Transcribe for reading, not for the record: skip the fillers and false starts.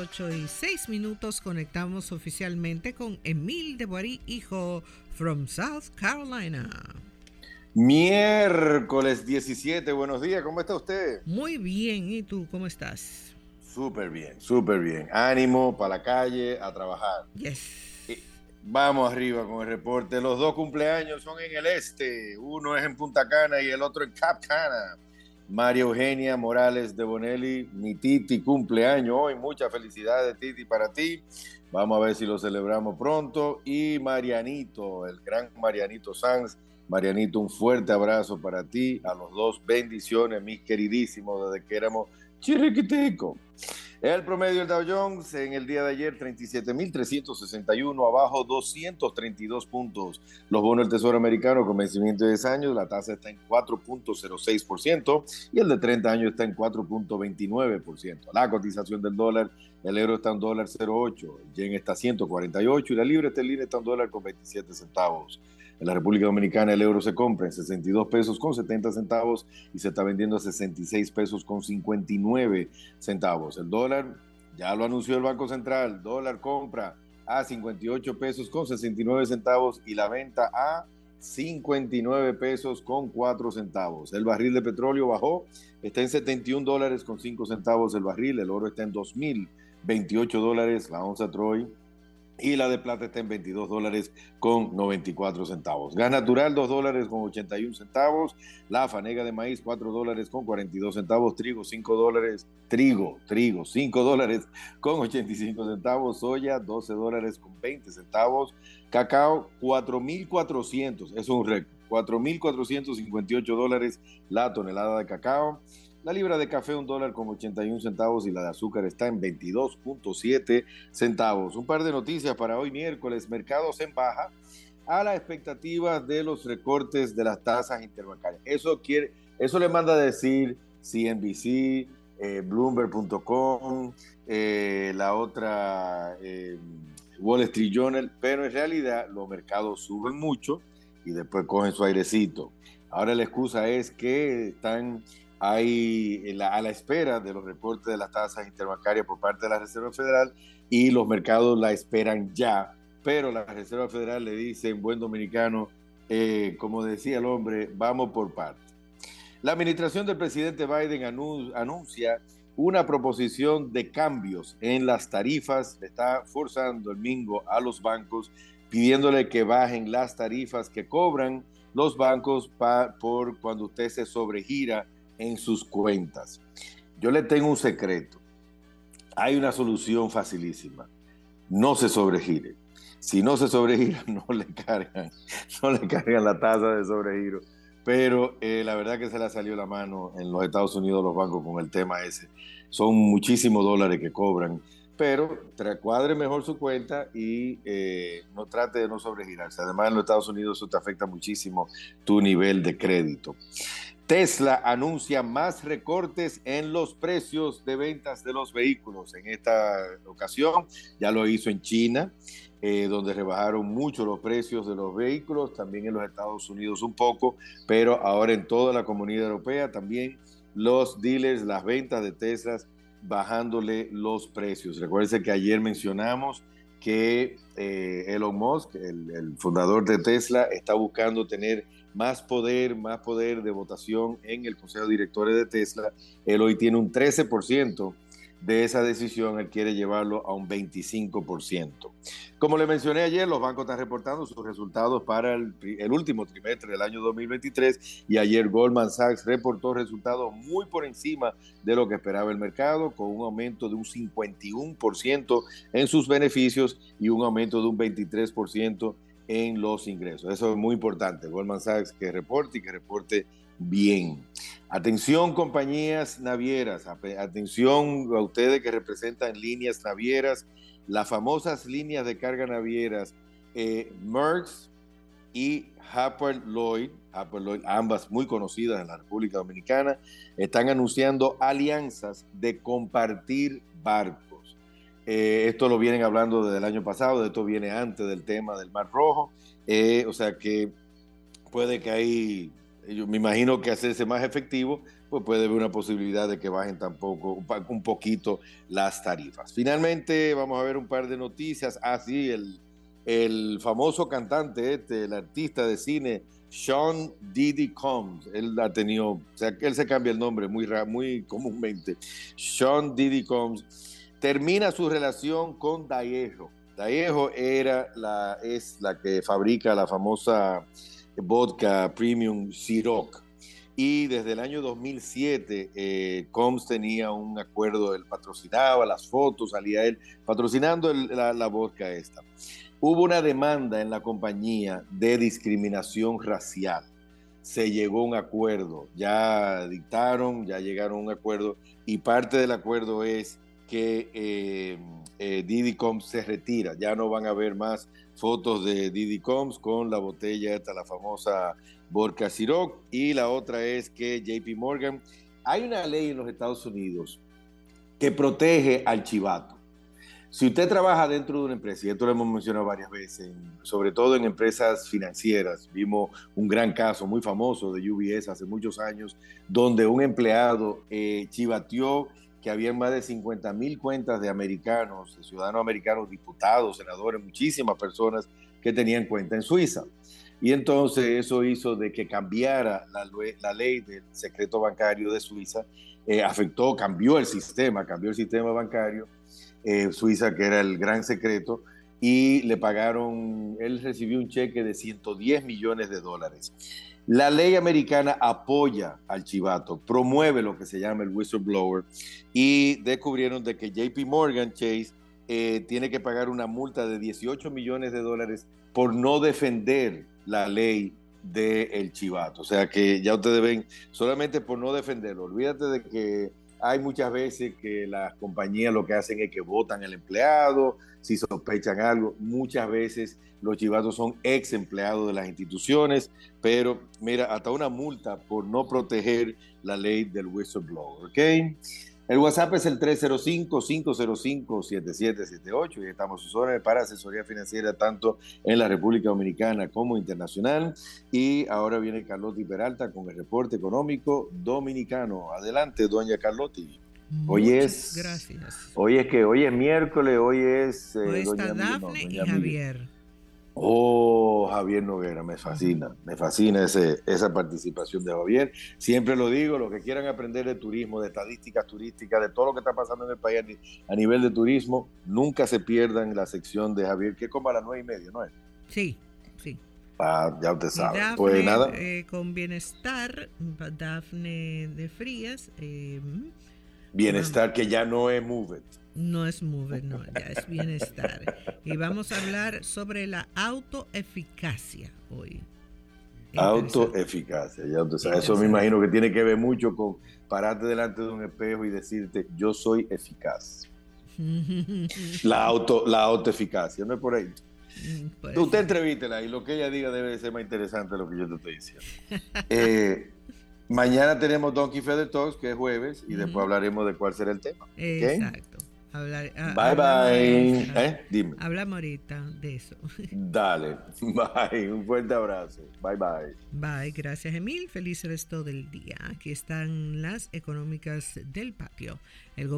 8:06. Conectamos oficialmente con Emil de Boirí, hijo, from South Carolina. Miércoles 17, buenos días, ¿cómo está usted? Muy bien, ¿y tú cómo estás? Súper bien, súper bien. Ánimo para la calle, a trabajar. Yes. Vamos arriba con el reporte. Los dos cumpleaños son en el este. Uno es en Punta Cana y el otro en Cap Cana. María Eugenia Morales de Bonelli, mi Titi, cumpleaños hoy. Muchas felicidades, Titi, para ti. Vamos a ver si lo celebramos pronto. Y Marianito, el gran Marianito Sanz. Marianito, un fuerte abrazo para ti. A los dos, bendiciones, mis queridísimos, desde que éramos chiriquitico. El promedio del Dow Jones en el día de ayer, 37.361, abajo 232 puntos. Los bonos del Tesoro americano con vencimiento de 10 años, la tasa está en 4.06% y el de 30 años está en 4.29%. La cotización del dólar, el euro está en $1.08, el yen está a 148 y la libra esterlina está en $1.27. En la República Dominicana el euro se compra en 62 pesos con 70 centavos y se está vendiendo a 66 pesos con 59 centavos. El dólar, ya lo anunció el Banco Central, dólar compra a 58 pesos con 69 centavos y la venta a 59 pesos con 4 centavos. El barril de petróleo bajó, está en $71 con 5 centavos el barril, el oro está en $2.028, la onza Troy, y la de plata está en $22 con 94 centavos. Gas natural, $2 con 81 centavos. La fanega de maíz, $4 con 42 centavos. Trigo, $5. Trigo, $5 con 85 centavos. Soya, $12 con 20 centavos. Cacao, 4.400, es un récord. $4.458 la tonelada de cacao. La libra de café, $1 con 81 centavos y la de azúcar está en 22.7 centavos. Un par de noticias para hoy miércoles. Mercados en baja a la expectativa de los recortes de las tasas interbancarias. Eso le manda a decir CNBC, Bloomberg.com, la otra Wall Street Journal, pero en realidad los mercados suben mucho y después cogen su airecito. Ahora la excusa es que están a la espera de los reportes de las tasas interbancarias por parte de la Reserva Federal y los mercados la esperan ya, pero la Reserva Federal le dice en buen dominicano, como decía el hombre, vamos por partes. La administración del presidente Biden anuncia una proposición de cambios en las tarifas, le está forzando el mingo a los bancos, pidiéndole que bajen las tarifas que cobran los bancos por cuando usted se sobregira en sus cuentas. Yo le tengo un secreto. Hay una solución facilísima. No se sobregire. Si no se sobregira, no le cargan la tasa de sobregiro. Pero la verdad que se le salió la mano en los Estados Unidos los bancos con el tema ese. Son muchísimos dólares que cobran. Pero cuadre mejor su cuenta y no trate de no sobregirarse. Además, en los Estados Unidos eso te afecta muchísimo tu nivel de crédito. Tesla anuncia más recortes en los precios de ventas de los vehículos. En esta ocasión ya lo hizo en China, donde rebajaron mucho los precios de los vehículos, también en los Estados Unidos un poco, pero ahora en toda la comunidad europea también los dealers, las ventas de Tesla bajándole los precios. Recuerden que ayer mencionamos que Elon Musk, el fundador de Tesla, está buscando tener más poder de votación en el Consejo de Directores de Tesla. Él hoy tiene un 13% de esa decisión, él quiere llevarlo a un 25%. Como le mencioné ayer, los bancos están reportando sus resultados para el último trimestre del año 2023 y ayer Goldman Sachs reportó resultados muy por encima de lo que esperaba el mercado, con un aumento de un 51% en sus beneficios y un aumento de un 23% en los ingresos. Eso es muy importante. Goldman Sachs que reporte bien. Atención compañías navieras, atención a ustedes que representan líneas navieras, las famosas líneas de carga navieras Maersk y Hapag-Lloyd, ambas muy conocidas en la República Dominicana, están anunciando alianzas de compartir barcos. Esto lo vienen hablando desde el año pasado, esto viene antes del tema del Mar Rojo, o sea que puede que ahí, yo me imagino que hacerse más efectivo pues puede haber una posibilidad de que bajen tampoco un poquito las tarifas. Finalmente, vamos a ver un par de noticias. Sí, el famoso cantante, el artista de cine, Sean Diddy Combs, él ha tenido, o sea, que él se cambia el nombre muy comúnmente. Sean Diddy Combs termina su relación con Diageo. Diageo es la que fabrica la famosa vodka premium Ciroc. Y desde el año 2007, Combs tenía un acuerdo, él patrocinaba las fotos, salía él patrocinando la vodka esta. Hubo una demanda en la compañía de discriminación racial. Se llegó a un acuerdo, ya llegaron a un acuerdo, y parte del acuerdo es que Diddy Combs se retira. Ya no van a ver más fotos de Diddy Combs con la botella esta, la famosa vodka Ciroc. Y la otra es que JP Morgan, hay una ley en los Estados Unidos que protege al chivato. Si usted trabaja dentro de una empresa, y esto lo hemos mencionado varias veces, sobre todo en empresas financieras, vimos un gran caso muy famoso de UBS hace muchos años, donde un empleado chivateó que había más de 50,000 cuentas de americanos, de ciudadanos americanos, diputados, senadores, muchísimas personas que tenían cuenta en Suiza. Y entonces eso hizo de que cambiara la ley del secreto bancario de Suiza, cambió el sistema bancario, Suiza, que era el gran secreto, y él recibió un cheque de $110 millones. La ley americana apoya al chivato, promueve lo que se llama el whistleblower, y descubrieron de que JP Morgan Chase tiene que pagar una multa de $18 millones por no defender la ley del chivato. O sea que ya ustedes ven, solamente por no defenderlo. Olvídate de que hay muchas veces que las compañías lo que hacen es que votan al empleado, si sospechan algo. Muchas veces los chivatos son ex empleados de las instituciones, pero mira, hasta una multa por no proteger la ley del whistleblower, ¿ok? El WhatsApp es el 305-505-7778 y estamos a sus órdenes para asesoría financiera tanto en la República Dominicana como internacional. Y ahora viene Carlotti Peralta con el reporte económico dominicano. Adelante, doña Carlotti. Muchas gracias. Hoy es miércoles, hoy está Dafne y Javier. Javier Noguera, me fascina esa participación de Javier. Siempre lo digo, los que quieran aprender de turismo, de estadísticas turísticas, de todo lo que está pasando en el país a nivel de turismo, nunca se pierdan la sección de Javier, que es como a las 9:30, ¿no es? Sí. Ya usted sabe. Dafne, pues nada. Con bienestar, Dafne de Frías. Bienestar que ya no es Move It. No es Move It, no, ya es bienestar. Y vamos a hablar sobre la autoeficacia hoy. Autoeficacia, ya usted sabe. Eso me imagino que tiene que ver mucho con pararte delante de un espejo y decirte, yo soy eficaz. La autoeficacia, no es por ahí. Usted entrevístela y lo que ella diga debe ser más interesante de lo que yo te estoy diciendo. Mañana tenemos Donkey Feather Talks, que es jueves, y después hablaremos de cuál será el tema. Exacto. Bye. Dime. Hablamos ahorita de eso. Dale. Bye. Un fuerte abrazo. Bye. Bye. Gracias, Emil. Feliz resto del día. Aquí están las económicas del patio.